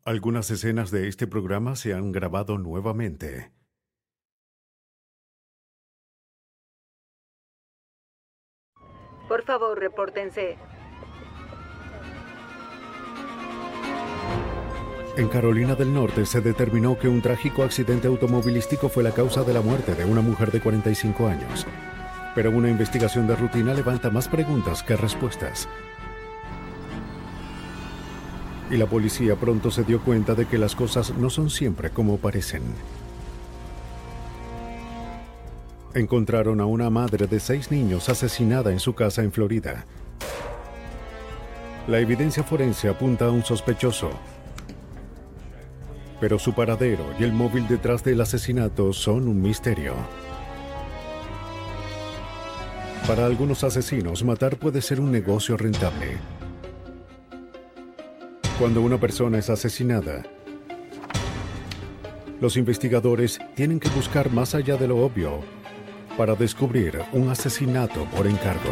Algunas escenas de este programa se han grabado nuevamente. Por favor, repórtense. En Carolina del Norte se determinó que un trágico accidente automovilístico fue la causa de la muerte de una mujer de 45 años. Pero una investigación de rutina levanta más preguntas que respuestas. Y la policía pronto se dio cuenta de que las cosas no son siempre como parecen. Encontraron a una madre de 6 niños asesinada en su casa en Florida. La evidencia forense apunta a un sospechoso, pero su paradero y el móvil detrás del asesinato son un misterio. Para algunos asesinos, matar puede ser un negocio rentable. Cuando una persona es asesinada, los investigadores tienen que buscar más allá de lo obvio para descubrir un asesinato por encargo.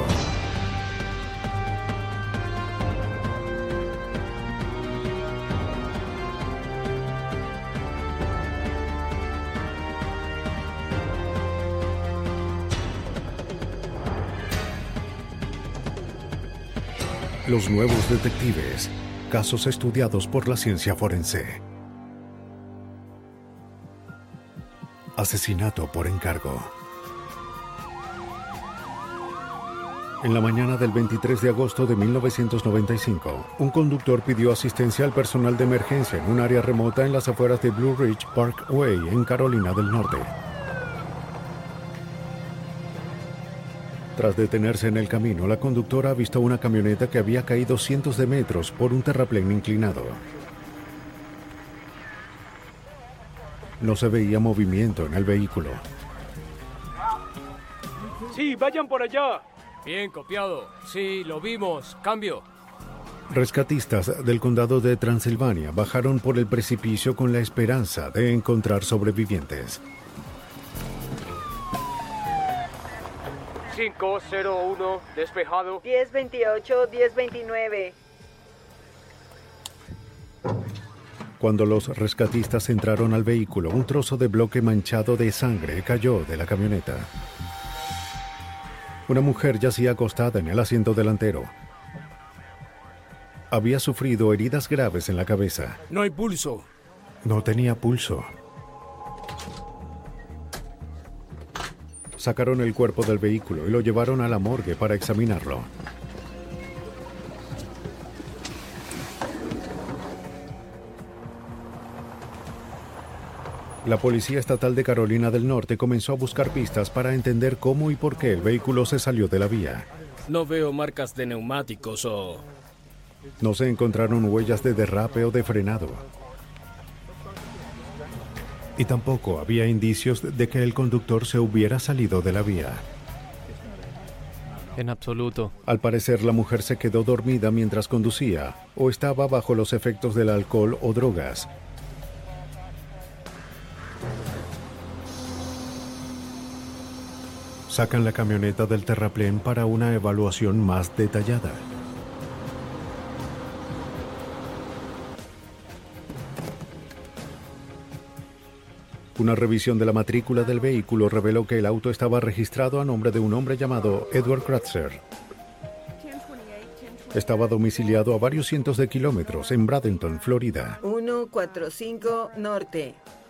Los nuevos detectives. Casos estudiados por la ciencia forense. Asesinato por encargo. En la mañana del 23 de agosto de 1995, un conductor pidió asistencia al personal de emergencia en un área remota en las afueras de Blue Ridge Parkway, en Carolina del Norte. Tras detenerse en el camino, la conductora avistó una camioneta que había caído cientos de metros por un terraplén inclinado. No se veía movimiento en el vehículo. Sí, vayan por allá. Bien, copiado. Sí, lo vimos. Cambio. Rescatistas del condado de Transilvania bajaron por el precipicio con la esperanza de encontrar sobrevivientes. 501, despejado. 1028, 1029. Cuando los rescatistas entraron al vehículo, un trozo de bloque manchado de sangre cayó de la camioneta. Una mujer yacía acostada en el asiento delantero. Había sufrido heridas graves en la cabeza. No hay pulso. No tenía pulso. Sacaron el cuerpo del vehículo y lo llevaron a la morgue para examinarlo. La Policía Estatal de Carolina del Norte comenzó a buscar pistas para entender cómo y por qué el vehículo se salió de la vía. No veo marcas de neumáticos o... No se encontraron huellas de derrape o de frenado. Y tampoco había indicios de que el conductor se hubiera salido de la vía. En absoluto. Al parecer, la mujer se quedó dormida mientras conducía o estaba bajo los efectos del alcohol o drogas. Sacan la camioneta del terraplén para una evaluación más detallada. Una revisión de la matrícula del vehículo reveló que el auto estaba registrado a nombre de un hombre llamado Edward Kratzer. Estaba domiciliado a varios cientos de kilómetros en Bradenton, Florida. 145 Norte.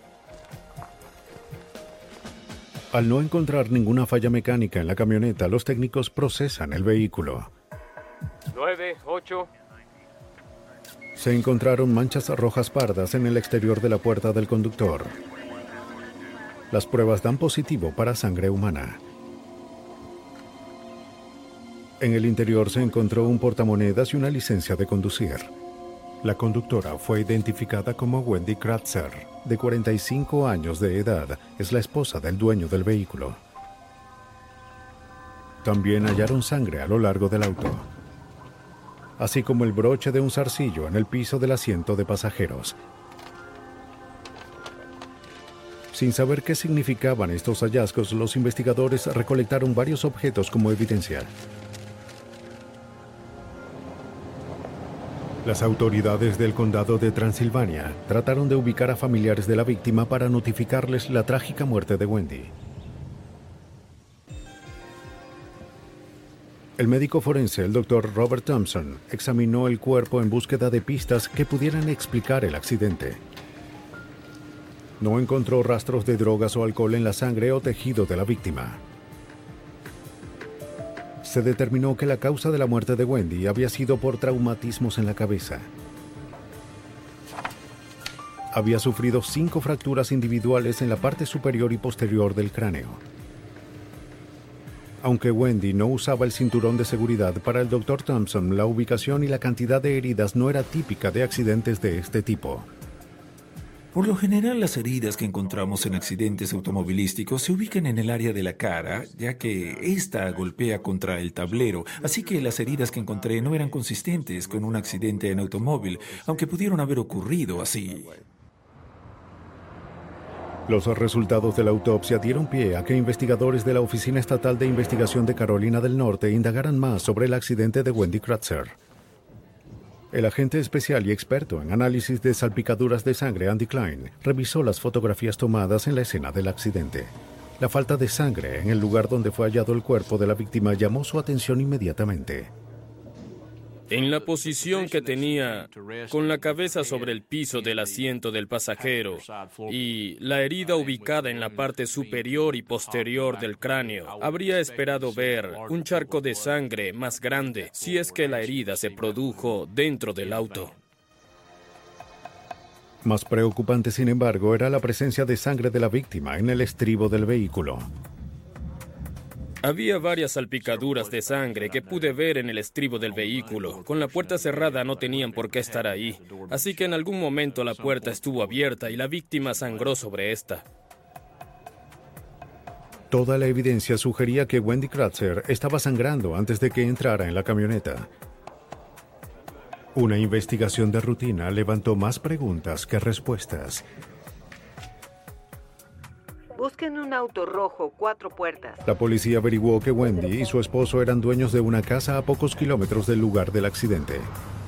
Al no encontrar ninguna falla mecánica en la camioneta, los técnicos procesan el vehículo. 98. Se encontraron manchas rojas pardas en el exterior de la puerta del conductor. Las pruebas dan positivo para sangre humana. En el interior se encontró un portamonedas y una licencia de conducir. La conductora fue identificada como Wendy Kratzer, de 45 años de edad. Es la esposa del dueño del vehículo. También hallaron sangre a lo largo del auto, así como el broche de un zarcillo en el piso del asiento de pasajeros. Sin saber qué significaban estos hallazgos, los investigadores recolectaron varios objetos como evidencia. Las autoridades del condado de Transilvania trataron de ubicar a familiares de la víctima para notificarles la trágica muerte de Wendy. El médico forense, el Dr. Robert Thompson, examinó el cuerpo en búsqueda de pistas que pudieran explicar el accidente. No encontró rastros de drogas o alcohol en la sangre o tejido de la víctima. Se determinó que la causa de la muerte de Wendy había sido por traumatismos en la cabeza. Había sufrido 5 fracturas individuales en la parte superior y posterior del cráneo. Aunque Wendy no usaba el cinturón de seguridad, para el Dr. Thompson, la ubicación y la cantidad de heridas no era típica de accidentes de este tipo. Por lo general, las heridas que encontramos en accidentes automovilísticos se ubican en el área de la cara, ya que ésta golpea contra el tablero, así que las heridas que encontré no eran consistentes con un accidente en automóvil, aunque pudieron haber ocurrido así. Los resultados de la autopsia dieron pie a que investigadores de la Oficina Estatal de Investigación de Carolina del Norte indagaran más sobre el accidente de Wendy Kratzer. El agente especial y experto en análisis de salpicaduras de sangre, Andy Klein, revisó las fotografías tomadas en la escena del accidente. La falta de sangre en el lugar donde fue hallado el cuerpo de la víctima llamó su atención inmediatamente. En la posición que tenía, con la cabeza sobre el piso del asiento del pasajero y la herida ubicada en la parte superior y posterior del cráneo, habría esperado ver un charco de sangre más grande si es que la herida se produjo dentro del auto. Más preocupante, sin embargo, era la presencia de sangre de la víctima en el estribo del vehículo. Había varias salpicaduras de sangre que pude ver en el estribo del vehículo. Con la puerta cerrada no tenían por qué estar ahí. Así que en algún momento la puerta estuvo abierta y la víctima sangró sobre esta. Toda la evidencia sugería que Wendy Kratzer estaba sangrando antes de que entrara en la camioneta. Una investigación de rutina levantó más preguntas que respuestas. Busquen un auto rojo, 4 puertas. La policía averiguó que Wendy y su esposo eran dueños de una casa a pocos kilómetros del lugar del accidente.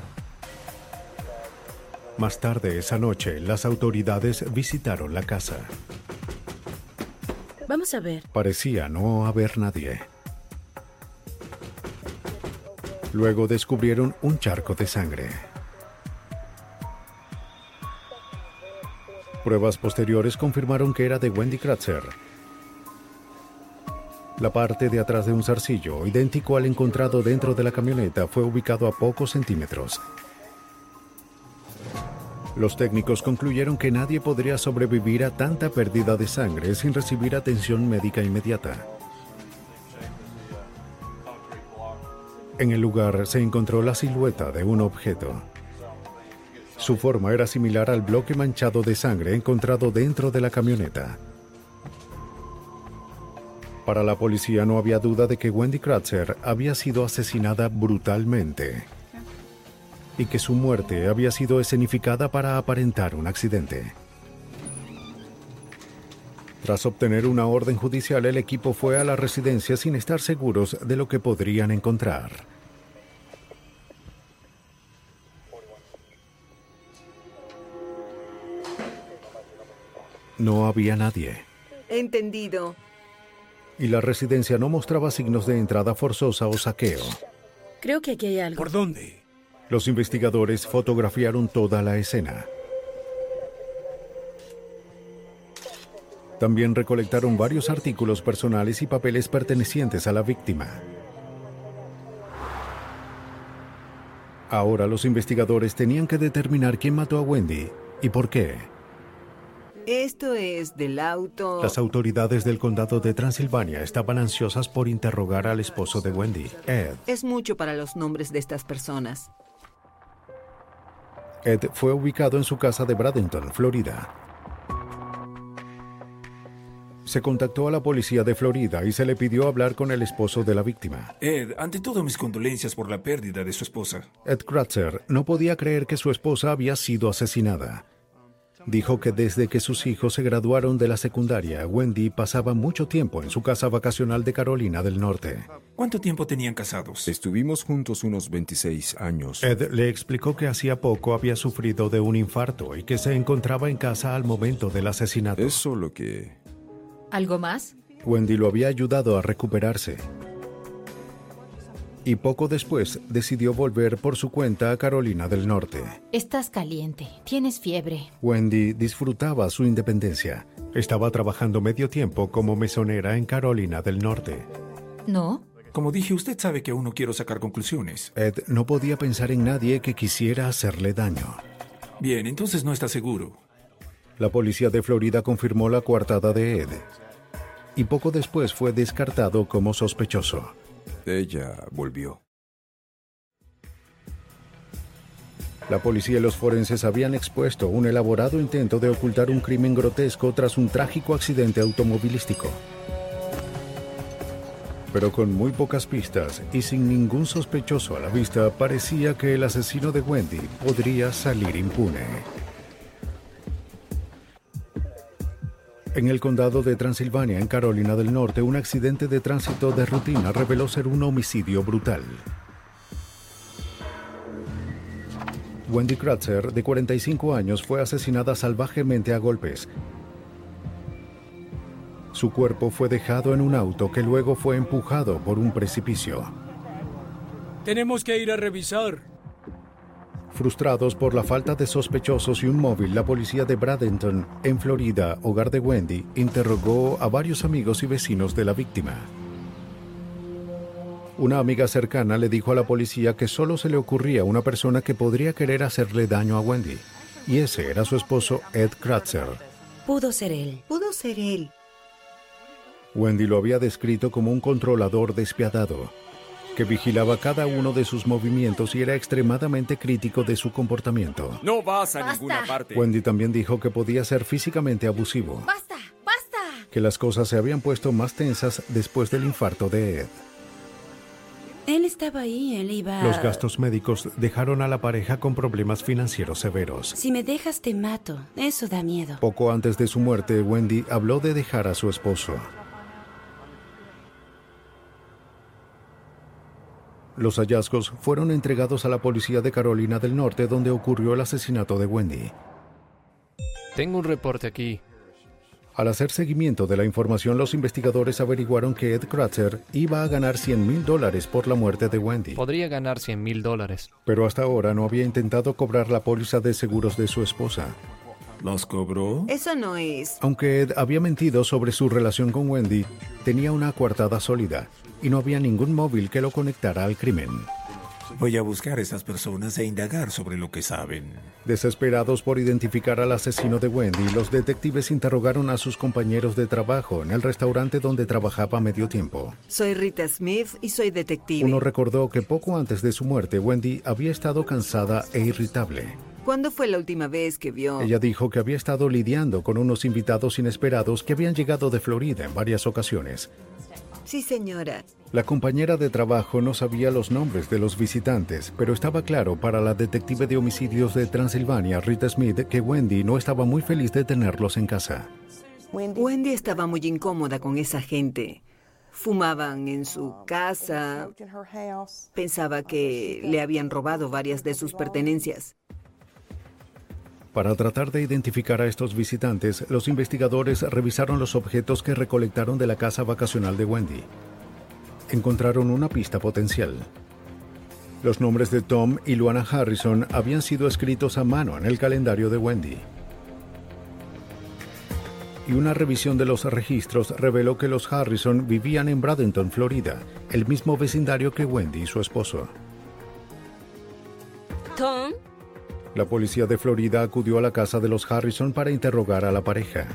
Más tarde esa noche, las autoridades visitaron la casa. Vamos a ver. Parecía no haber nadie. Luego descubrieron un charco de sangre. Pruebas posteriores confirmaron que era de Wendy Kratzer. La parte de atrás de un zarcillo, idéntico al encontrado dentro de la camioneta, fue ubicado a pocos centímetros. Los técnicos concluyeron que nadie podría sobrevivir a tanta pérdida de sangre sin recibir atención médica inmediata. En el lugar se encontró la silueta de un objeto. Su forma era similar al bloque manchado de sangre encontrado dentro de la camioneta. Para la policía no había duda de que Wendy Kratzer había sido asesinada brutalmente y que su muerte había sido escenificada para aparentar un accidente. Tras obtener una orden judicial, el equipo fue a la residencia sin estar seguros de lo que podrían encontrar. No había nadie. Entendido. Y la residencia no mostraba signos de entrada forzosa o saqueo. Creo que aquí hay algo. ¿Por dónde? Los investigadores fotografiaron toda la escena. También recolectaron varios artículos personales y papeles pertenecientes a la víctima. Ahora los investigadores tenían que determinar quién mató a Wendy y por qué. Esto es del auto. Las autoridades del condado de Transilvania estaban ansiosas por interrogar al esposo de Wendy, Ed. Es mucho para los nombres de estas personas. Ed fue ubicado en su casa de Bradenton, Florida. Se contactó a la policía de Florida y se le pidió hablar con el esposo de la víctima. Ed, ante todo mis condolencias por la pérdida de su esposa. Ed Kratzer no podía creer que su esposa había sido asesinada. Dijo que desde que sus hijos se graduaron de la secundaria, Wendy pasaba mucho tiempo en su casa vacacional de Carolina del Norte. ¿Cuánto tiempo tenían casados? Estuvimos juntos unos 26 años. Ed le explicó que hacía poco había sufrido de un infarto y que se encontraba en casa al momento del asesinato. Es solo que... ¿Algo más? Wendy lo había ayudado a recuperarse. Y poco después decidió volver por su cuenta a Carolina del Norte. Estás caliente, tienes fiebre. Wendy disfrutaba su independencia. Estaba trabajando medio tiempo como mesonera en Carolina del Norte. ¿No? Como dije, usted sabe que aún no quiero sacar conclusiones. Ed no podía pensar en nadie que quisiera hacerle daño. Bien, entonces no está seguro. La policía de Florida confirmó la coartada de Ed. Y poco después fue descartado como sospechoso. Ella volvió. La policía y los forenses habían expuesto un elaborado intento de ocultar un crimen grotesco tras un trágico accidente automovilístico. Pero con muy pocas pistas y sin ningún sospechoso a la vista, parecía que el asesino de Wendy podría salir impune. En el condado de Transilvania, en Carolina del Norte, un accidente de tránsito de rutina reveló ser un homicidio brutal. Wendy Kratzer, de 45 años, fue asesinada salvajemente a golpes. Su cuerpo fue dejado en un auto que luego fue empujado por un precipicio. Tenemos que ir a revisar. Frustrados por la falta de sospechosos y un móvil, la policía de Bradenton, en Florida, hogar de Wendy, interrogó a varios amigos y vecinos de la víctima. Una amiga cercana le dijo a la policía que solo se le ocurría una persona que podría querer hacerle daño a Wendy, y ese era su esposo Ed Kratzer. Pudo ser él. Pudo ser él. Wendy lo había descrito como un controlador despiadado, que vigilaba cada uno de sus movimientos y era extremadamente crítico de su comportamiento. No vas a ¡Basta! ninguna parte. Wendy también dijo que podía ser físicamente abusivo, ¡Basta! ¡Basta! que las cosas se habían puesto más tensas después del infarto de Ed. Él estaba ahí, él iba... Los gastos médicos dejaron a la pareja con problemas financieros severos. Si me dejas te mato. Eso da miedo. Poco antes de su muerte, Wendy habló de dejar a su esposo. Los hallazgos fueron entregados a la policía de Carolina del Norte, donde ocurrió el asesinato de Wendy. Tengo un reporte aquí. Al hacer seguimiento de la información, los investigadores averiguaron que Ed Kratzer iba a ganar $100,000 por la muerte de Wendy. Podría ganar $100,000. Pero hasta ahora no había intentado cobrar la póliza de seguros de su esposa. ¿Los cobró? Eso no es. Aunque Ed había mentido sobre su relación con Wendy, tenía una coartada sólida y no había ningún móvil que lo conectara al crimen. Voy a buscar a esas personas e indagar sobre lo que saben. Desesperados por identificar al asesino de Wendy, los detectives interrogaron a sus compañeros de trabajo en el restaurante donde trabajaba a medio tiempo. Soy Rita Smith y soy detective. Uno recordó que poco antes de su muerte, Wendy había estado cansada e irritable. ¿Cuándo fue la última vez que vio? Ella dijo que había estado lidiando con unos invitados inesperados que habían llegado de Florida en varias ocasiones. Sí, señora. La compañera de trabajo no sabía los nombres de los visitantes, pero estaba claro para la detective de homicidios de Transilvania, Rita Smith, que Wendy no estaba muy feliz de tenerlos en casa. Wendy estaba muy incómoda con esa gente. Fumaban en su casa. Pensaba que le habían robado varias de sus pertenencias. Para tratar de identificar a estos visitantes, los investigadores revisaron los objetos que recolectaron de la casa vacacional de Wendy. Encontraron una pista potencial. Los nombres de Tom y Luana Harrison habían sido escritos a mano en el calendario de Wendy. Y una revisión de los registros reveló que los Harrison vivían en Bradenton, Florida, el mismo vecindario que Wendy y su esposo. ¿Tom? La policía de Florida acudió a la casa de los Harrison para interrogar a la pareja.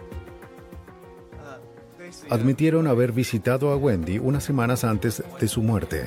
Admitieron haber visitado a Wendy unas semanas antes de su muerte.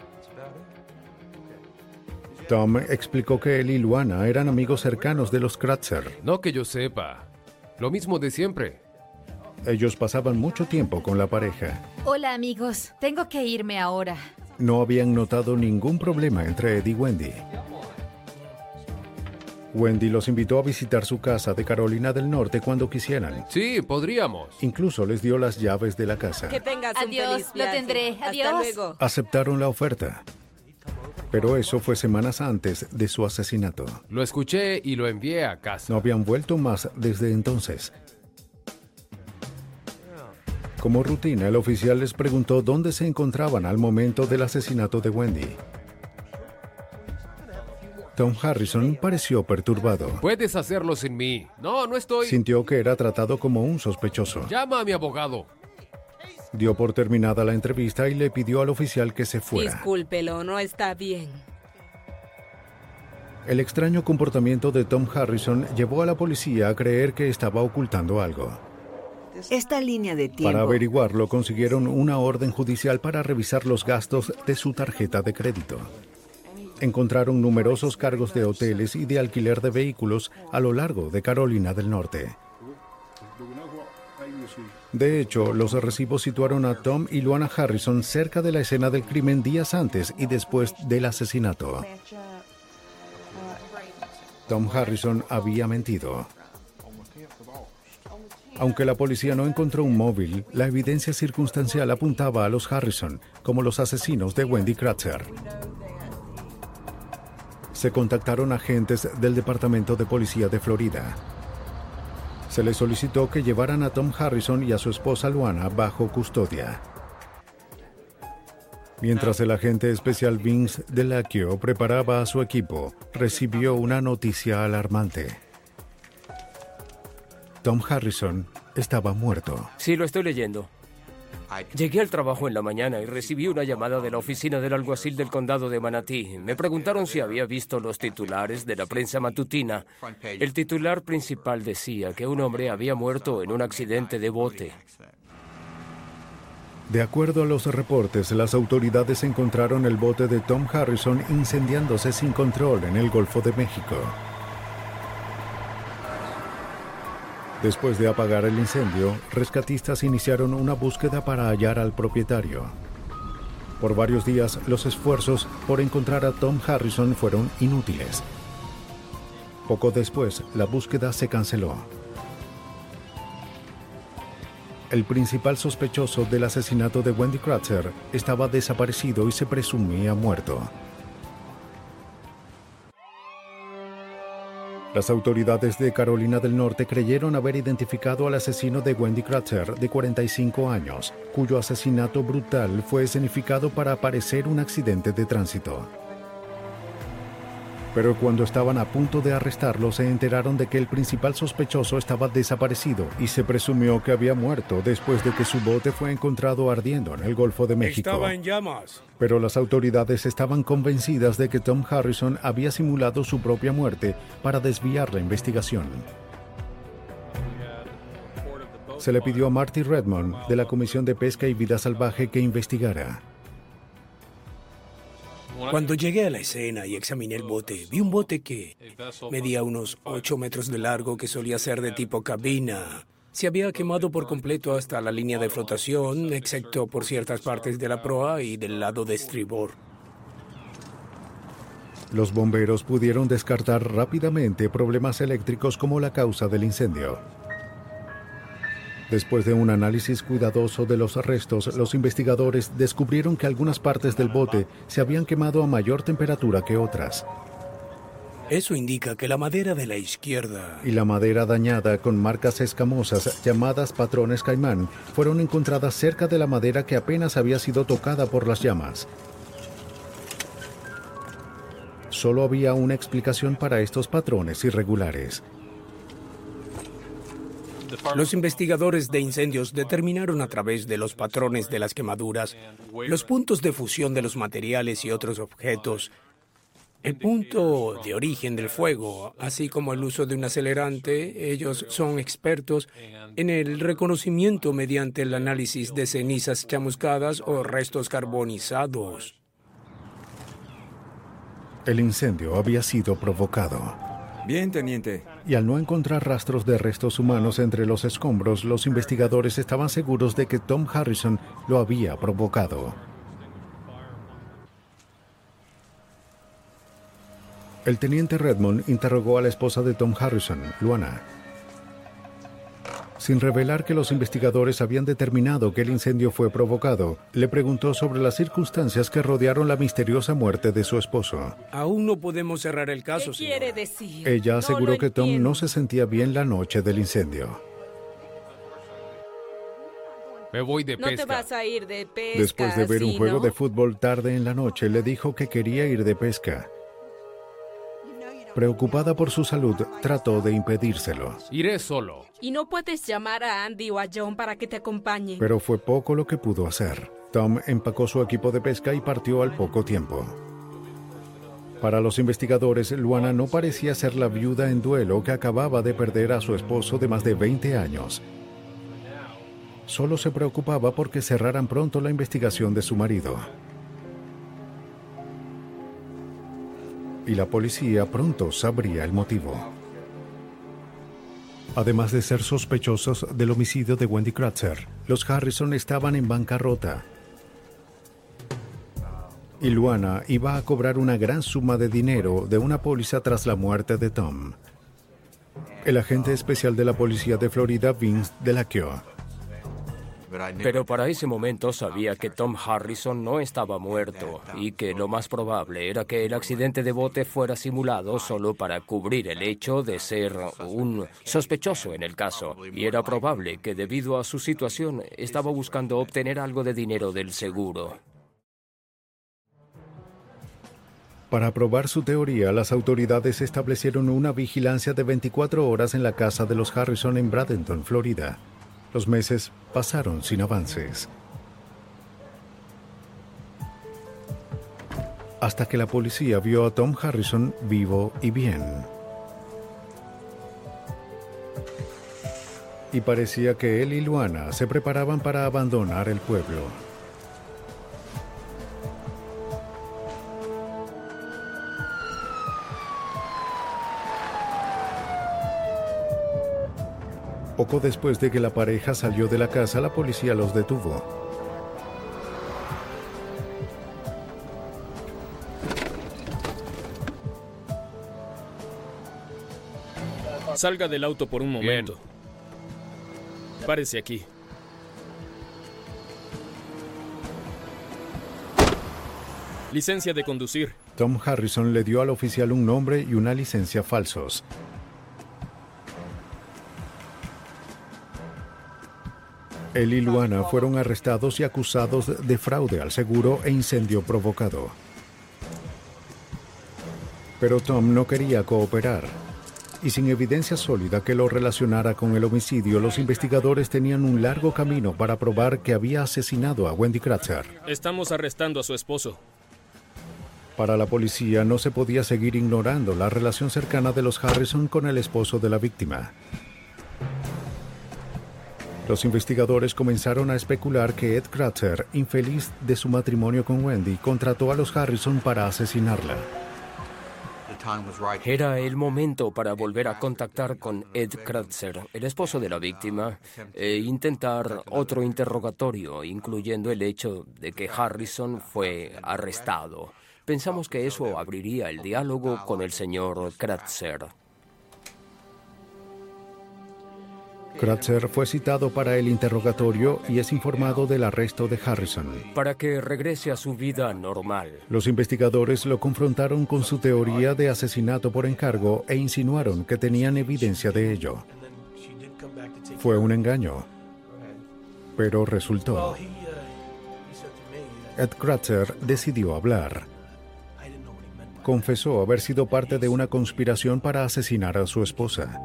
Tom explicó que él y Luana eran amigos cercanos de los Kratzer. No que yo sepa. Lo mismo de siempre. Ellos pasaban mucho tiempo con la pareja. Hola, amigos. Tengo que irme ahora. No habían notado ningún problema entre Ed y Wendy. Wendy los invitó a visitar su casa de Carolina del Norte cuando quisieran. Sí, podríamos. Incluso les dio las llaves de la casa. Que tengas un Adiós, feliz lo viaje. tendré. Adiós. Hasta luego. Aceptaron la oferta. Pero eso fue semanas antes de su asesinato. Lo escuché y lo envié a casa. No habían vuelto más desde entonces. Como rutina, el oficial les preguntó dónde se encontraban al momento del asesinato de Wendy. Tom Harrison pareció perturbado. Puedes hacerlo sin mí. No, no estoy. Sintió que era tratado como un sospechoso. Llama a mi abogado. Dio por terminada la entrevista y le pidió al oficial que se fuera. Discúlpelo, no está bien. El extraño comportamiento de Tom Harrison llevó a la policía a creer que estaba ocultando algo. Esta línea de tiempo... Para averiguarlo, consiguieron una orden judicial para revisar los gastos de su tarjeta de crédito. Encontraron numerosos cargos de hoteles y de alquiler de vehículos a lo largo de Carolina del Norte. De hecho, los recibos situaron a Tom y Luana Harrison cerca de la escena del crimen días antes y después del asesinato. Tom Harrison había mentido. Aunque la policía no encontró un móvil, la evidencia circunstancial apuntaba a los Harrison como los asesinos de Wendy Kratzer. Se contactaron agentes del Departamento de Policía de Florida. Se les solicitó que llevaran a Tom Harrison y a su esposa Luana bajo custodia. Mientras el agente especial Vince Delacchio preparaba a su equipo, recibió una noticia alarmante. Tom Harrison estaba muerto. Sí, lo estoy leyendo. Llegué al trabajo en la mañana y recibí una llamada de la oficina del alguacil del condado de Manatí. Me preguntaron si había visto los titulares de la prensa matutina. El titular principal decía que un hombre había muerto en un accidente de bote. De acuerdo a los reportes, las autoridades encontraron el bote de Tom Harrison incendiándose sin control en el Golfo de México. Después de apagar el incendio, rescatistas iniciaron una búsqueda para hallar al propietario. Por varios días, los esfuerzos por encontrar a Tom Harrison fueron inútiles. Poco después, la búsqueda se canceló. El principal sospechoso del asesinato de Wendy Kratzer estaba desaparecido y se presumía muerto. Las autoridades de Carolina del Norte creyeron haber identificado al asesino de Wendy Kratzer, de 45 años, cuyo asesinato brutal fue escenificado para parecer un accidente de tránsito. Pero cuando estaban a punto de arrestarlo, se enteraron de que el principal sospechoso estaba desaparecido y se presumió que había muerto después de que su bote fue encontrado ardiendo en el Golfo de México. Estaba en llamas. Pero las autoridades estaban convencidas de que Tom Harrison había simulado su propia muerte para desviar la investigación. Se le pidió a Marty Redmond, de la Comisión de Pesca y Vida Salvaje, que investigara. Cuando llegué a la escena y examiné el bote, vi un bote que medía unos 8 metros de largo, que solía ser de tipo cabina. Se había quemado por completo hasta la línea de flotación, excepto por ciertas partes de la proa y del lado de estribor. Los bomberos pudieron descartar rápidamente problemas eléctricos como la causa del incendio. Después de un análisis cuidadoso de los restos, los investigadores descubrieron que algunas partes del bote se habían quemado a mayor temperatura que otras. Eso indica que la madera de la izquierda y la madera dañada con marcas escamosas llamadas patrones caimán fueron encontradas cerca de la madera que apenas había sido tocada por las llamas. Solo había una explicación para estos patrones irregulares. Los investigadores de incendios determinaron a través de los patrones de las quemaduras, los puntos de fusión de los materiales y otros objetos, el punto de origen del fuego, así como el uso de un acelerante. Ellos son expertos en el reconocimiento mediante el análisis de cenizas chamuscadas o restos carbonizados. El incendio había sido provocado. Bien, teniente. Y al no encontrar rastros de restos humanos entre los escombros, los investigadores estaban seguros de que Tom Harrison lo había provocado. El teniente Redmond interrogó a la esposa de Tom Harrison, Luana. Sin revelar que los investigadores habían determinado que el incendio fue provocado, le preguntó sobre las circunstancias que rodearon la misteriosa muerte de su esposo. Aún no podemos cerrar el caso, ¿Qué quiere decir? Ella aseguró que Tom no se sentía bien la noche del incendio. Me voy de pesca. No te vas a ir de pesca. Después de ver un ¿sí, juego no? de fútbol tarde en la noche, le dijo que quería ir de pesca. Preocupada por su salud, trató de impedírselo. Iré solo. ¿Y no puedes llamar a Andy o a John para que te acompañen? Pero fue poco lo que pudo hacer. Tom empacó su equipo de pesca y partió al poco tiempo. Para los investigadores, Luana no parecía ser la viuda en duelo que acababa de perder a su esposo de más de 20 años. Solo se preocupaba porque cerraran pronto la investigación de su marido. Y la policía pronto sabría el motivo. Además de ser sospechosos del homicidio de Wendy Kratzer, los Harrison estaban en bancarrota. Y Luana iba a cobrar una gran suma de dinero de una póliza tras la muerte de Tom. El agente especial de la policía de Florida, Vince Delacroix. Pero para ese momento sabía que Tom Harrison no estaba muerto y que lo más probable era que el accidente de bote fuera simulado solo para cubrir el hecho de ser un sospechoso en el caso. Y era probable que debido a su situación estaba buscando obtener algo de dinero del seguro. Para probar su teoría, las autoridades establecieron una vigilancia de 24 horas en la casa de los Harrison en Bradenton, Florida. Los meses pasaron sin avances. Hasta que la policía vio a Tom Harrison vivo y bien. Y parecía que él y Luana se preparaban para abandonar el pueblo. Poco después de que la pareja salió de la casa, la policía los detuvo. Salga del auto por un momento. Párese aquí. Licencia de conducir. Tom Harrison le dio al oficial un nombre y una licencia falsos. Él y Luana fueron arrestados y acusados de fraude al seguro e incendio provocado. Pero Tom no quería cooperar. Y sin evidencia sólida que lo relacionara con el homicidio, los investigadores tenían un largo camino para probar que había asesinado a Wendy Kratzer. Estamos arrestando a su esposo. Para la policía no se podía seguir ignorando la relación cercana de los Harrison con el esposo de la víctima. Los investigadores comenzaron a especular que Ed Kratzer, infeliz de su matrimonio con Wendy, contrató a los Harrison para asesinarla. Era el momento para volver a contactar con Ed Kratzer, el esposo de la víctima, e intentar otro interrogatorio, incluyendo el hecho de que Harrison fue arrestado. Pensamos que eso abriría el diálogo con el señor Kratzer. Kratzer fue citado para el interrogatorio y es informado del arresto de Harrison. Para que regrese a su vida normal. Los investigadores lo confrontaron con su teoría de asesinato por encargo e insinuaron que tenían evidencia de ello. Fue un engaño, pero resultó. Ed Kratzer decidió hablar. Confesó haber sido parte de una conspiración para asesinar a su esposa.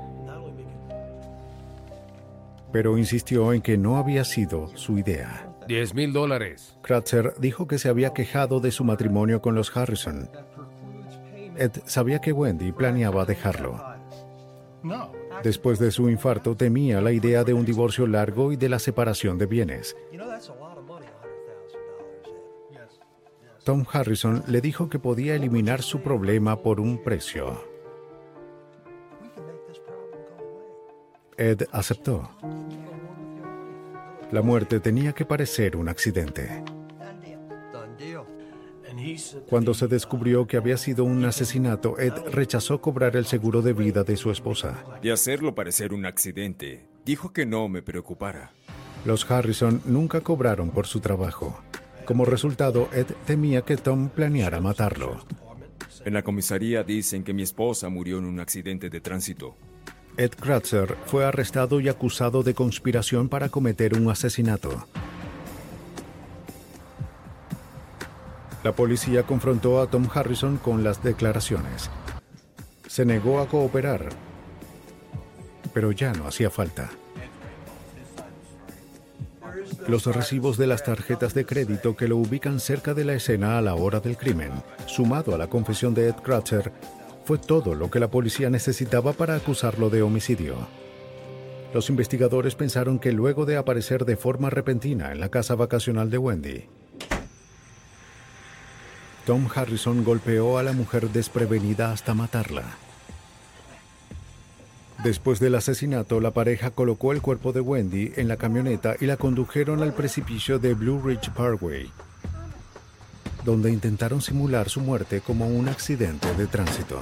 Pero insistió en que no había sido su idea. $10,000. Kratzer dijo que se había quejado de su matrimonio con los Harrison. Ed sabía que Wendy planeaba dejarlo. Después de su infarto, temía la idea de un divorcio largo y de la separación de bienes. Tom Harrison le dijo que podía eliminar su problema por un precio. Ed aceptó. La muerte tenía que parecer un accidente. Cuando se descubrió que había sido un asesinato, Ed rechazó cobrar el seguro de vida de su esposa. Y hacerlo parecer un accidente. Dijo que no me preocupara. Los Harrison nunca cobraron por su trabajo. Como resultado, Ed temía que Tom planeara matarlo. En la comisaría dicen que mi esposa murió en un accidente de tránsito. Ed Kratzer fue arrestado y acusado de conspiración para cometer un asesinato. La policía confrontó a Tom Harrison con las declaraciones. Se negó a cooperar, pero ya no hacía falta. Los recibos de las tarjetas de crédito que lo ubican cerca de la escena a la hora del crimen, sumado a la confesión de Ed Kratzer, fue todo lo que la policía necesitaba para acusarlo de homicidio. Los investigadores pensaron que luego de aparecer de forma repentina en la casa vacacional de Wendy, Tom Harrison golpeó a la mujer desprevenida hasta matarla. Después del asesinato, la pareja colocó el cuerpo de Wendy en la camioneta y la condujeron al precipicio de Blue Ridge Parkway, donde intentaron simular su muerte como un accidente de tránsito.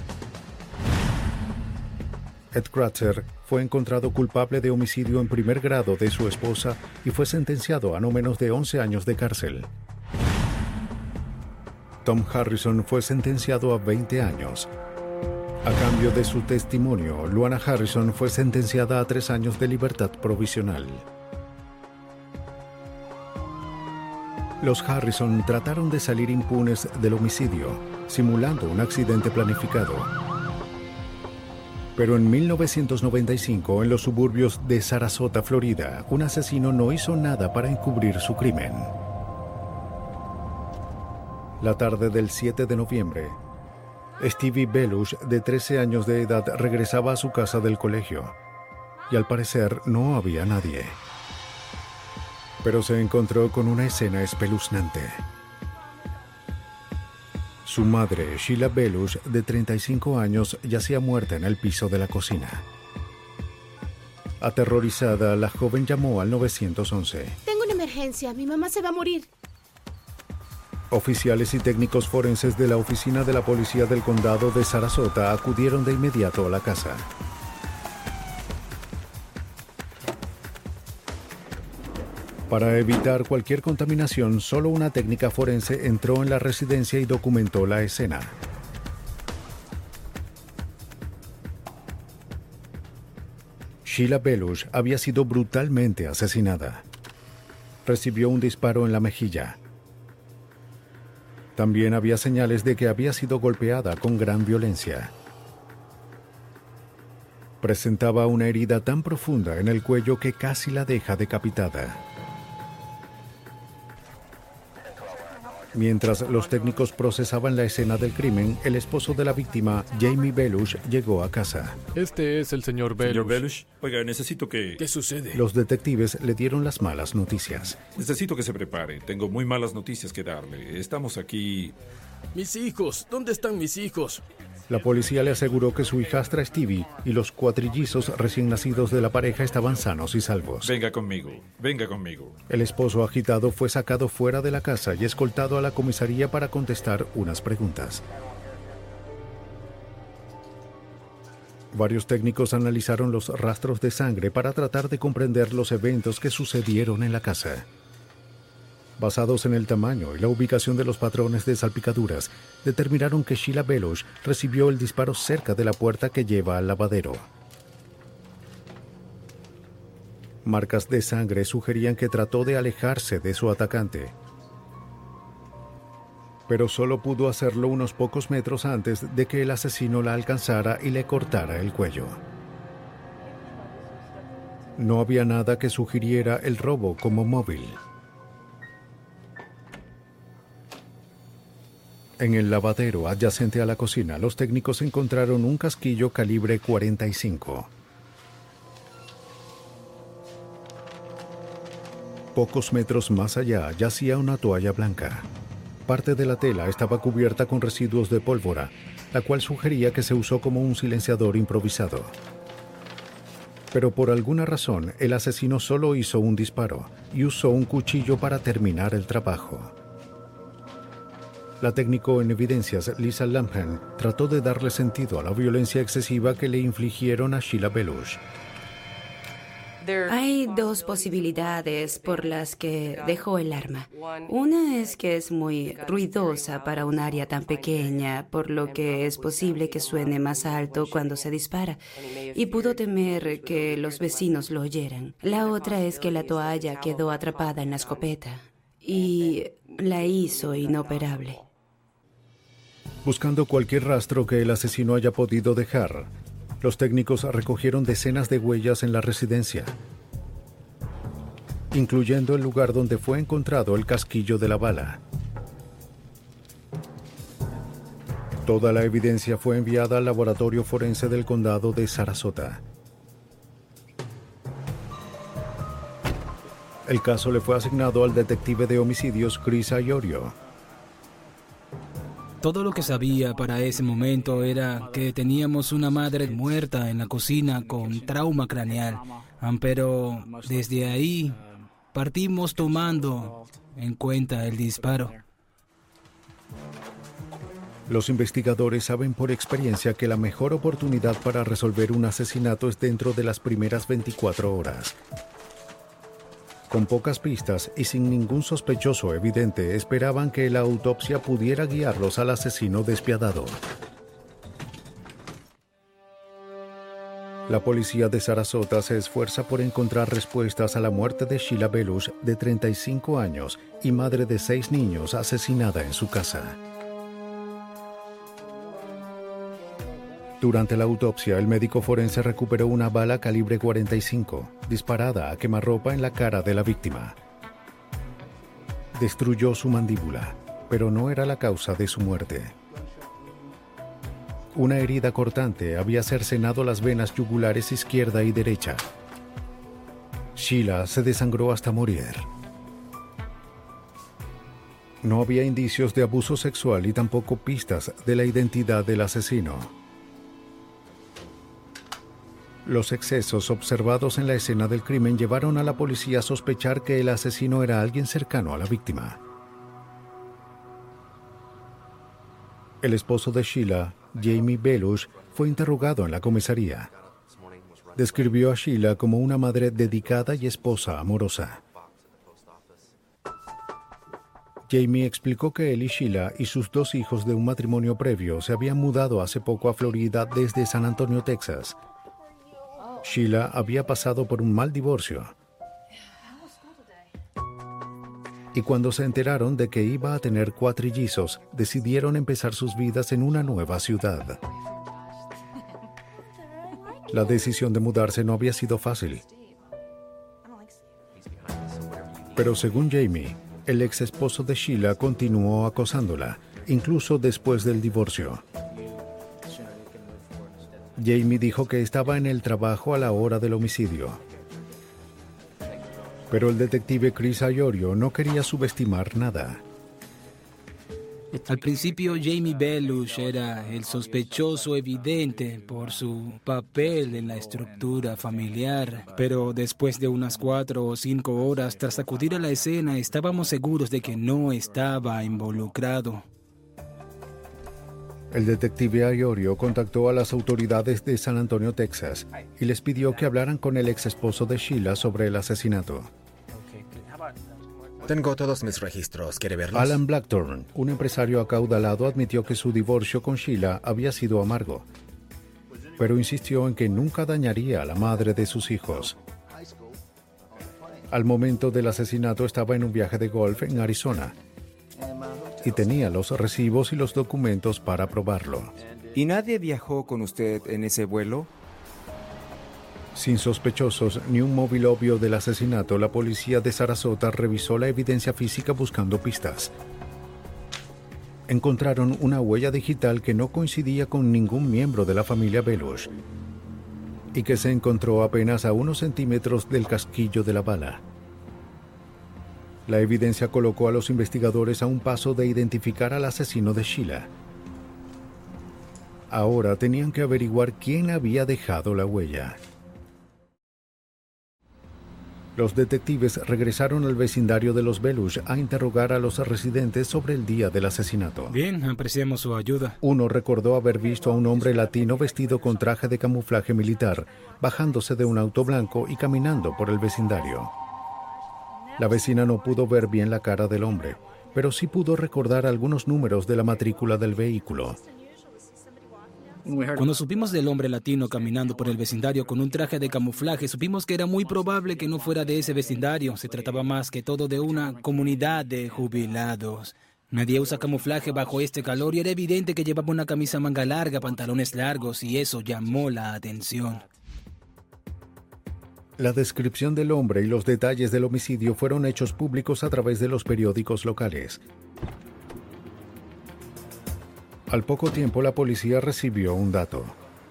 Ed Kratzer fue encontrado culpable de homicidio en primer grado de su esposa y fue sentenciado a no menos de 11 años de cárcel. Tom Harrison fue sentenciado a 20 años. A cambio de su testimonio, Luana Harrison fue sentenciada a 3 años de libertad provisional. Los Harrison trataron de salir impunes del homicidio, simulando un accidente planificado. Pero en 1995, en los suburbios de Sarasota, Florida, un asesino no hizo nada para encubrir su crimen. La tarde del 7 de noviembre, Stevie Belush, de 13 años de edad, regresaba a su casa del colegio, y al parecer no había nadie. Pero se encontró con una escena espeluznante. Su madre, Sheila Belush, de 35 años, yacía muerta en el piso de la cocina. Aterrorizada, la joven llamó al 911. Tengo una emergencia, mi mamá se va a morir. Oficiales y técnicos forenses de la oficina de la policía del condado de Sarasota acudieron de inmediato a la casa. Para evitar cualquier contaminación, solo una técnica forense entró en la residencia y documentó la escena. Sheila Belush había sido brutalmente asesinada. Recibió un disparo en la mejilla. También había señales de que había sido golpeada con gran violencia. Presentaba una herida tan profunda en el cuello que casi la deja decapitada. Mientras los técnicos procesaban la escena del crimen, el esposo de la víctima, Jamie Belush, llegó a casa. Este es el señor Belush. Señor Belush, oiga, necesito que... ¿Qué sucede? Los detectives le dieron las malas noticias. Necesito que se prepare. Tengo muy malas noticias que darle. Estamos aquí... Mis hijos, ¿dónde están mis hijos? La policía le aseguró que su hijastra Stevie y los cuatrillizos recién nacidos de la pareja estaban sanos y salvos. Venga conmigo, venga conmigo. El esposo agitado fue sacado fuera de la casa y escoltado a la comisaría para contestar unas preguntas. Varios técnicos analizaron los rastros de sangre para tratar de comprender los eventos que sucedieron en la casa. Basados en el tamaño y la ubicación de los patrones de salpicaduras, determinaron que Sheila Belush recibió el disparo cerca de la puerta que lleva al lavadero. Marcas de sangre sugerían que trató de alejarse de su atacante, pero solo pudo hacerlo unos pocos metros antes de que el asesino la alcanzara y le cortara el cuello. No había nada que sugiriera el robo como móvil. En el lavadero adyacente a la cocina, los técnicos encontraron un casquillo calibre .45. Pocos metros más allá yacía una toalla blanca. Parte de la tela estaba cubierta con residuos de pólvora, la cual sugería que se usó como un silenciador improvisado. Pero por alguna razón, el asesino solo hizo un disparo y usó un cuchillo para terminar el trabajo. La técnico en evidencias, Lisa Lamhan, trató de darle sentido a la violencia excesiva que le infligieron a Sheila Belush. Hay dos posibilidades por las que dejó el arma. Una es que es muy ruidosa para un área tan pequeña, por lo que es posible que suene más alto cuando se dispara, y pudo temer que los vecinos lo oyeran. La otra es que la toalla quedó atrapada en la escopeta y la hizo inoperable. Buscando cualquier rastro que el asesino haya podido dejar, los técnicos recogieron decenas de huellas en la residencia, incluyendo el lugar donde fue encontrado el casquillo de la bala. Toda la evidencia fue enviada al laboratorio forense del condado de Sarasota. El caso le fue asignado al detective de homicidios Chris Iorio. Todo lo que sabía para ese momento era que teníamos una madre muerta en la cocina con trauma craneal, pero desde ahí partimos tomando en cuenta el disparo. Los investigadores saben por experiencia que la mejor oportunidad para resolver un asesinato es dentro de las primeras 24 horas. Con pocas pistas y sin ningún sospechoso evidente, esperaban que la autopsia pudiera guiarlos al asesino despiadado. La policía de Sarasota se esfuerza por encontrar respuestas a la muerte de Sheila Belush, de 35 años y madre de 6 niños, asesinada en su casa. Durante la autopsia, el médico forense recuperó una bala calibre 45, disparada a quemarropa en la cara de la víctima. Destruyó su mandíbula, pero no era la causa de su muerte. Una herida cortante había cercenado las venas yugulares izquierda y derecha. Sheila se desangró hasta morir. No había indicios de abuso sexual y tampoco pistas de la identidad del asesino. Los excesos observados en la escena del crimen llevaron a la policía a sospechar que el asesino era alguien cercano a la víctima. El esposo de Sheila, Jamie Belush, fue interrogado en la comisaría. Describió a Sheila como una madre dedicada y esposa amorosa. Jamie explicó que él y Sheila y sus 2 hijos de un matrimonio previo se habían mudado hace poco a Florida desde San Antonio, Texas. Sheila había pasado por un mal divorcio. Y cuando se enteraron de que iba a tener cuatrillizos, decidieron empezar sus vidas en una nueva ciudad. La decisión de mudarse no había sido fácil. Pero según Jamie, el ex esposo de Sheila continuó acosándola, incluso después del divorcio. Jamie dijo que estaba en el trabajo a la hora del homicidio. Pero el detective Chris Iorio no quería subestimar nada. Al principio, Jamie Belush era el sospechoso evidente por su papel en la estructura familiar, pero después de unas 4 o 5 horas tras acudir a la escena, estábamos seguros de que no estaba involucrado. El detective Iorio contactó a las autoridades de San Antonio, Texas, y les pidió que hablaran con el ex esposo de Sheila sobre el asesinato. Tengo todos mis registros. ¿Quiere verlos? Alan Blackthorne, un empresario acaudalado, admitió que su divorcio con Sheila había sido amargo, pero insistió en que nunca dañaría a la madre de sus hijos. Al momento del asesinato estaba en un viaje de golf en Arizona y tenía los recibos y los documentos para probarlo. ¿Y nadie viajó con usted en ese vuelo? Sin sospechosos ni un móvil obvio del asesinato, la policía de Sarasota revisó la evidencia física buscando pistas. Encontraron una huella digital que no coincidía con ningún miembro de la familia Belush y que se encontró apenas a unos centímetros del casquillo de la bala. La evidencia colocó a los investigadores a un paso de identificar al asesino de Sheila. Ahora tenían que averiguar quién había dejado la huella. Los detectives regresaron al vecindario de los Belush a interrogar a los residentes sobre el día del asesinato. Bien, apreciamos su ayuda. Uno recordó haber visto a un hombre latino vestido con traje de camuflaje militar, bajándose de un auto blanco y caminando por el vecindario. La vecina no pudo ver bien la cara del hombre, pero sí pudo recordar algunos números de la matrícula del vehículo. Cuando supimos del hombre latino caminando por el vecindario con un traje de camuflaje, supimos que era muy probable que no fuera de ese vecindario. Se trataba más que todo de una comunidad de jubilados. Nadie usa camuflaje bajo este calor y era evidente que llevaba una camisa manga larga, pantalones largos, y eso llamó la atención. La descripción del hombre y los detalles del homicidio fueron hechos públicos a través de los periódicos locales. Al poco tiempo, la policía recibió un dato.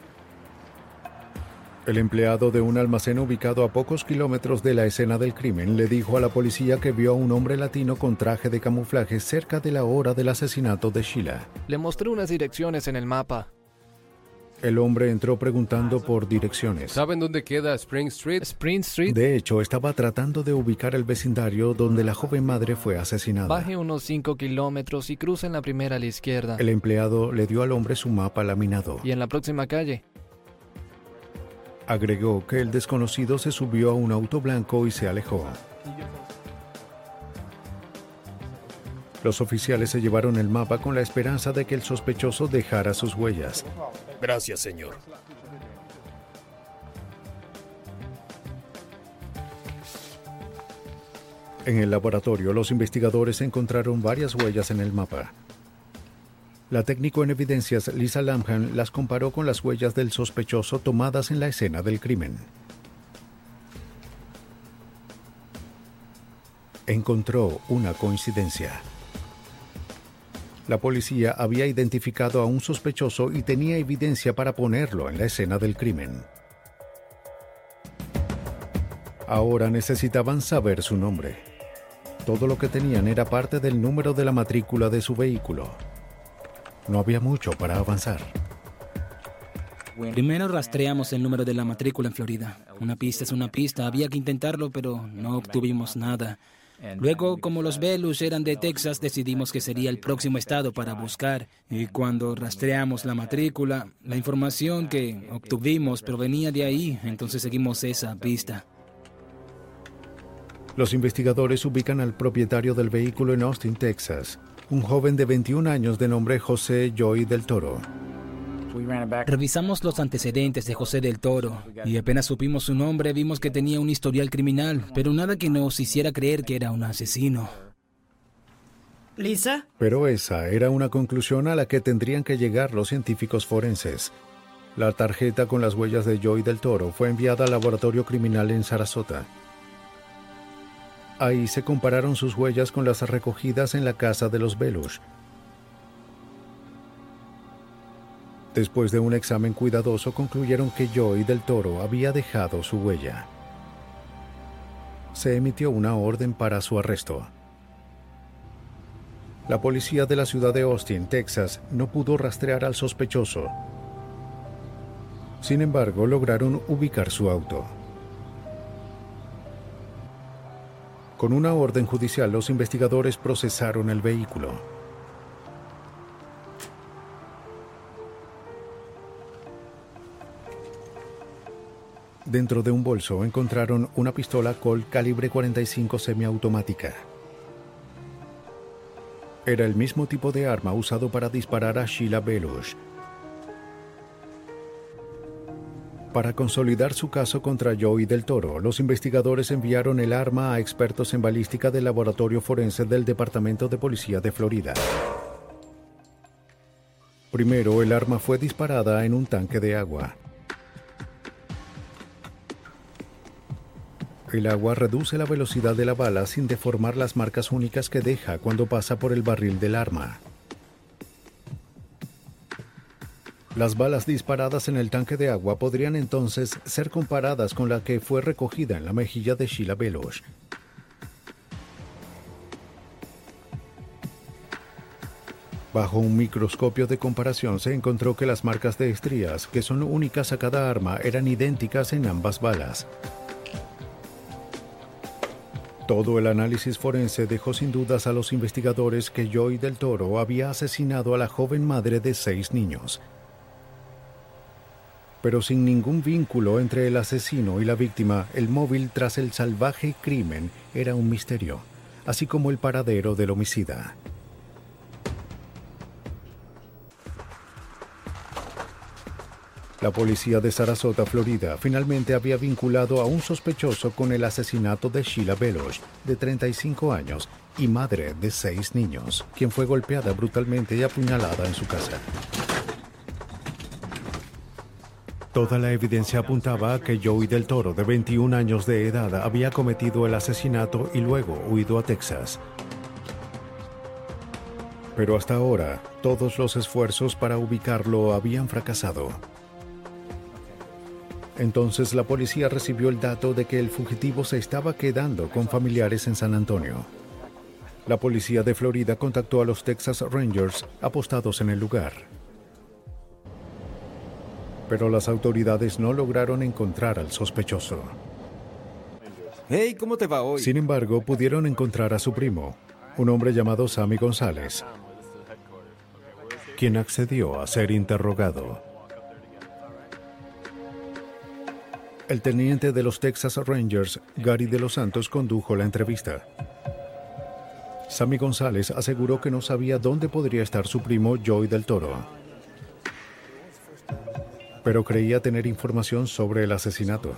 El empleado de un almacén ubicado a pocos kilómetros de la escena del crimen le dijo a la policía que vio a un hombre latino con traje de camuflaje cerca de la hora del asesinato de Sheila. Le mostré unas direcciones en el mapa. El hombre entró preguntando por direcciones. ¿Saben dónde queda Spring Street? Spring Street. De hecho, estaba tratando de ubicar el vecindario donde la joven madre fue asesinada. Baje unos 5 kilómetros y cruce en la primera a la izquierda. El empleado le dio al hombre su mapa laminado. Y en la próxima calle. Agregó que el desconocido se subió a un auto blanco y se alejó. Los oficiales se llevaron el mapa con la esperanza de que el sospechoso dejara sus huellas. Gracias, señor. En el laboratorio, los investigadores encontraron varias huellas en el mapa. La técnico en evidencias Lisa Lamhan las comparó con las huellas del sospechoso tomadas en la escena del crimen. Encontró una coincidencia. La policía había identificado a un sospechoso y tenía evidencia para ponerlo en la escena del crimen. Ahora necesitaban saber su nombre. Todo lo que tenían era parte del número de la matrícula de su vehículo. No había mucho para avanzar. Primero rastreamos el número de la matrícula en Florida. Una pista es una pista, había que intentarlo, pero no obtuvimos nada. Luego, como los Belush eran de Texas, decidimos que sería el próximo estado para buscar. Y cuando rastreamos la matrícula, la información que obtuvimos provenía de ahí, entonces seguimos esa pista. Los investigadores ubican al propietario del vehículo en Austin, Texas, un joven de 21 años de nombre José Joy del Toro. Revisamos los antecedentes de José del Toro y apenas supimos su nombre vimos que tenía un historial criminal, pero nada que nos hiciera creer que era un asesino. ¿Lisa? Pero esa era una conclusión a la que tendrían que llegar los científicos forenses. La tarjeta con las huellas de Joy del Toro fue enviada al laboratorio criminal en Sarasota. Ahí se compararon sus huellas con las recogidas en la casa de los Belush. Después de un examen cuidadoso, concluyeron que Joy del Toro había dejado su huella. Se emitió una orden para su arresto. La policía de la ciudad de Austin, Texas, no pudo rastrear al sospechoso. Sin embargo, lograron ubicar su auto. Con una orden judicial, los investigadores procesaron el vehículo. Dentro de un bolso encontraron una pistola Colt calibre .45 semiautomática. Era el mismo tipo de arma usado para disparar a Sheila Belush. Para consolidar su caso contra Joy del Toro, los investigadores enviaron el arma a expertos en balística del laboratorio forense del Departamento de Policía de Florida. Primero, el arma fue disparada en un tanque de agua. El agua reduce la velocidad de la bala sin deformar las marcas únicas que deja cuando pasa por el barril del arma. Las balas disparadas en el tanque de agua podrían entonces ser comparadas con la que fue recogida en la mejilla de Sheila Belush. Bajo un microscopio de comparación se encontró que las marcas de estrías, que son únicas a cada arma, eran idénticas en ambas balas. Todo el análisis forense dejó sin dudas a los investigadores que Joey del Toro había asesinado a la joven madre de 6 niños. Pero sin ningún vínculo entre el asesino y la víctima, el móvil tras el salvaje crimen era un misterio, así como el paradero del homicida. La policía de Sarasota, Florida, finalmente había vinculado a un sospechoso con el asesinato de Sheila Belush, de 35 años, y madre de 6 niños, quien fue golpeada brutalmente y apuñalada en su casa. Toda la evidencia apuntaba a que Joey del Toro, de 21 años de edad, había cometido el asesinato y luego huido a Texas. Pero hasta ahora, todos los esfuerzos para ubicarlo habían fracasado. Entonces la policía recibió el dato de que el fugitivo se estaba quedando con familiares en San Antonio. La policía de Florida contactó a los Texas Rangers apostados en el lugar. Pero las autoridades no lograron encontrar al sospechoso. Hey, ¿cómo te va hoy? Sin embargo, pudieron encontrar a su primo, un hombre llamado Sammy González, quien accedió a ser interrogado. El teniente de los Texas Rangers, Gary de los Santos, condujo la entrevista. Sammy González aseguró que no sabía dónde podría estar su primo Joey del Toro, pero creía tener información sobre el asesinato.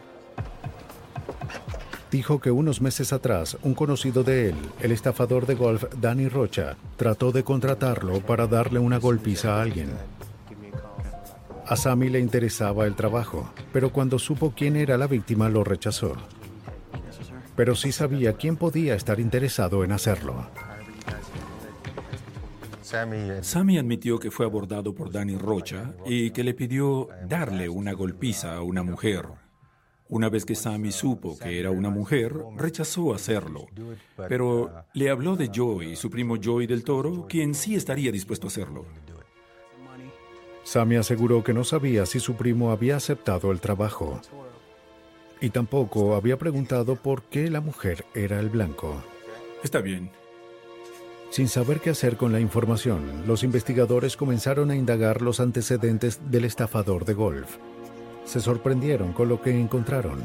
Dijo que unos meses atrás, un conocido de él, el estafador de golf Danny Rocha, trató de contratarlo para darle una golpiza a alguien. A Sammy le interesaba el trabajo, pero cuando supo quién era la víctima lo rechazó. Pero sí sabía quién podía estar interesado en hacerlo. Sammy admitió que fue abordado por Danny Rocha y que le pidió darle una golpiza a una mujer. Una vez que Sammy supo que era una mujer, rechazó hacerlo. Pero le habló de Joey, su primo Joey del Toro, quien sí estaría dispuesto a hacerlo. Sammy aseguró que no sabía si su primo había aceptado el trabajo. Y tampoco había preguntado por qué la mujer era el blanco. Está bien. Sin saber qué hacer con la información, los investigadores comenzaron a indagar los antecedentes del estafador de golf. Se sorprendieron con lo que encontraron.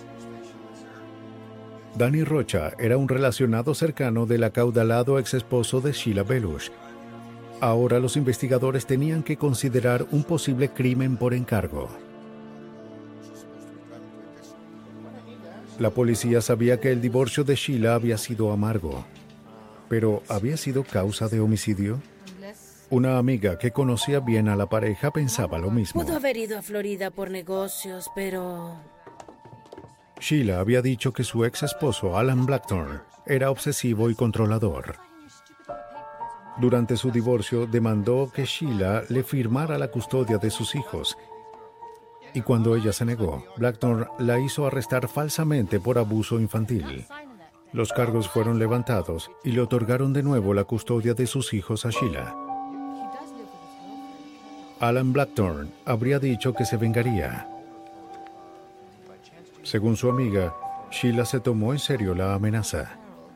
Danny Rocha era un relacionado cercano del acaudalado exesposo de Sheila Belush. Ahora los investigadores tenían que considerar un posible crimen por encargo. La policía sabía que el divorcio de Sheila había sido amargo, pero ¿había sido causa de homicidio? Una amiga que conocía bien a la pareja pensaba lo mismo. Pudo haber ido a Florida por negocios, pero... Sheila había dicho que su ex esposo, Alan Blackthorne, era obsesivo y controlador. Durante su divorcio, demandó que Sheila le firmara la custodia de sus hijos. Y cuando ella se negó, Blackthorne la hizo arrestar falsamente por abuso infantil. Los cargos fueron levantados y le otorgaron de nuevo la custodia de sus hijos a Sheila. Alan Blackthorne habría dicho que se vengaría. Según su amiga, Sheila se tomó en serio la amenaza.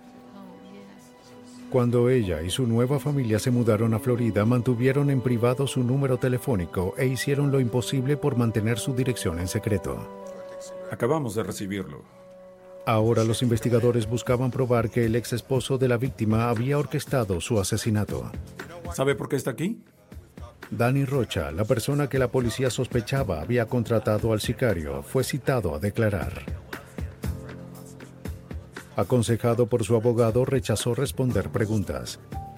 Cuando ella y su nueva familia se mudaron a Florida, mantuvieron en privado su número telefónico e hicieron lo imposible por mantener su dirección en secreto. Acabamos de recibirlo. Ahora los investigadores buscaban probar que el ex esposo de la víctima había orquestado su asesinato. ¿Sabe por qué está aquí? Danny Rocha, la persona que la policía sospechaba había contratado al sicario, fue citado a declarar. Aconsejado por su abogado, rechazó responder preguntas.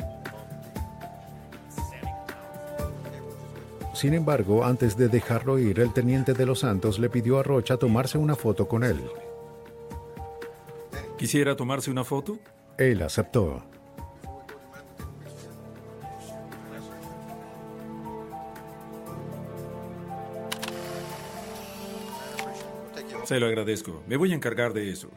Sin embargo, antes de dejarlo ir, el teniente de los Santos le pidió a Rocha tomarse una foto con él. ¿Quisiera tomarse una foto? Él aceptó. Se lo agradezco. Me voy a encargar de eso.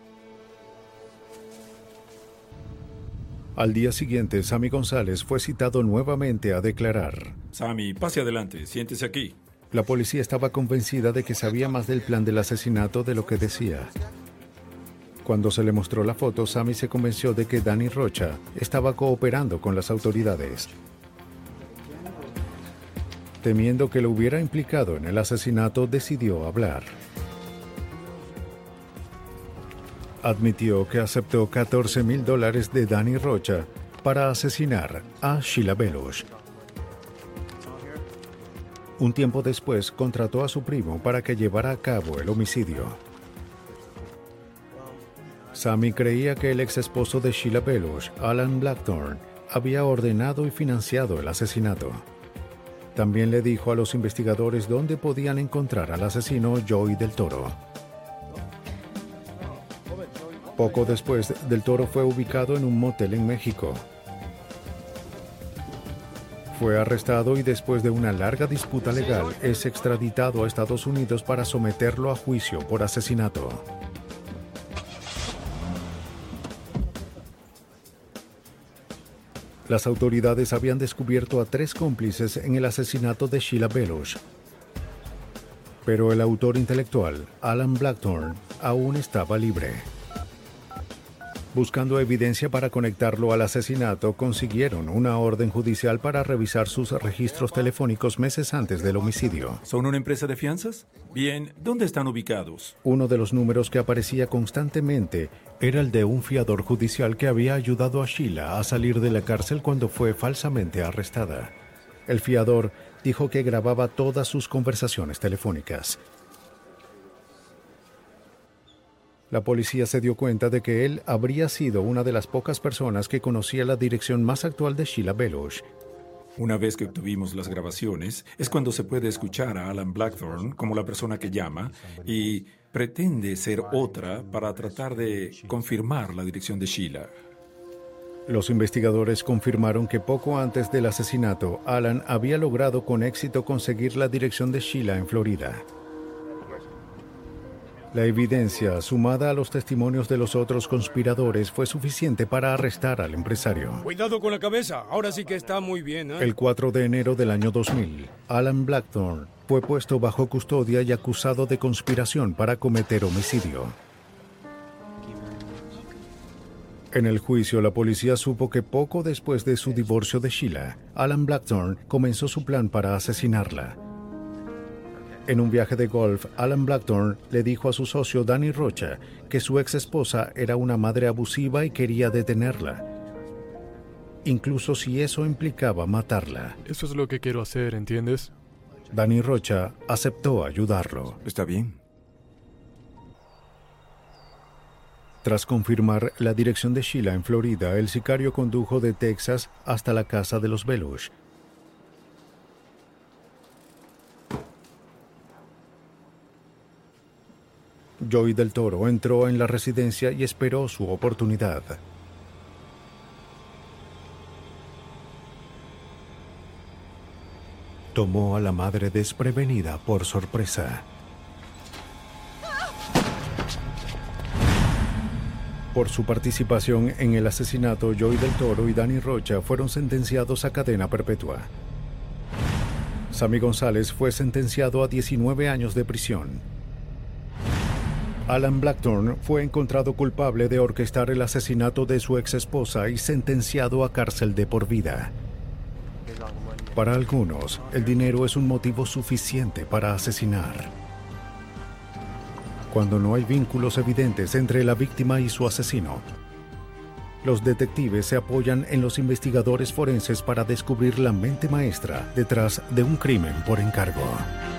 Al día siguiente, Sammy González fue citado nuevamente a declarar. Sammy, pase adelante. Siéntese aquí. La policía estaba convencida de que sabía más del plan del asesinato de lo que decía. Cuando se le mostró la foto, Sammy se convenció de que Danny Rocha estaba cooperando con las autoridades. Temiendo que lo hubiera implicado en el asesinato, decidió hablar. Admitió que aceptó $14,000 de Danny Rocha para asesinar a Sheila Belush. Un tiempo después, contrató a su primo para que llevara a cabo el homicidio. Sammy creía que el ex esposo de Sheila Belush, Alan Blackthorne, había ordenado y financiado el asesinato. También le dijo a los investigadores dónde podían encontrar al asesino Joey Del Toro. Poco después, Del Toro fue ubicado en un motel en México. Fue arrestado y después de una larga disputa legal es extraditado a Estados Unidos para someterlo a juicio por asesinato. Las autoridades habían descubierto a 3 cómplices en el asesinato de Sheila Belush. Pero el autor intelectual, Alan Blackthorne, aún estaba libre. Buscando evidencia para conectarlo al asesinato, consiguieron una orden judicial para revisar sus registros telefónicos meses antes del homicidio. ¿Son una empresa de fianzas? Bien, ¿dónde están ubicados? Uno de los números que aparecía constantemente era el de un fiador judicial que había ayudado a Sheila a salir de la cárcel cuando fue falsamente arrestada. El fiador dijo que grababa todas sus conversaciones telefónicas. La policía se dio cuenta de que él habría sido una de las pocas personas que conocía la dirección más actual de Sheila Belush. Una vez que obtuvimos las grabaciones, es cuando se puede escuchar a Alan Blackthorne como la persona que llama y pretende ser otra para tratar de confirmar la dirección de Sheila. Los investigadores confirmaron que poco antes del asesinato, Alan había logrado con éxito conseguir la dirección de Sheila en Florida. La evidencia, sumada a los testimonios de los otros conspiradores, fue suficiente para arrestar al empresario. Cuidado con la cabeza, ahora sí que está muy bien, ¿eh? El 4 de enero del año 2000, Alan Blackthorne fue puesto bajo custodia y acusado de conspiración para cometer homicidio. En el juicio, la policía supo que poco después de su divorcio de Sheila, Alan Blackthorne comenzó su plan para asesinarla. En un viaje de golf, Alan Blackthorne le dijo a su socio Danny Rocha que su ex esposa era una madre abusiva y quería detenerla, incluso si eso implicaba matarla. Eso es lo que quiero hacer, ¿entiendes? Danny Rocha aceptó ayudarlo. Está bien. Tras confirmar la dirección de Sheila en Florida, el sicario condujo de Texas hasta la casa de los Belush. Joey Del Toro entró en la residencia y esperó su oportunidad. Tomó a la madre desprevenida por sorpresa. Por su participación en el asesinato, Joey Del Toro y Danny Rocha fueron sentenciados a cadena perpetua. Sammy González fue sentenciado a 19 años de prisión. Alan Blackthorne fue encontrado culpable de orquestar el asesinato de su ex esposa y sentenciado a cárcel de por vida. Para algunos, el dinero es un motivo suficiente para asesinar. Cuando no hay vínculos evidentes entre la víctima y su asesino, los detectives se apoyan en los investigadores forenses para descubrir la mente maestra detrás de un crimen por encargo.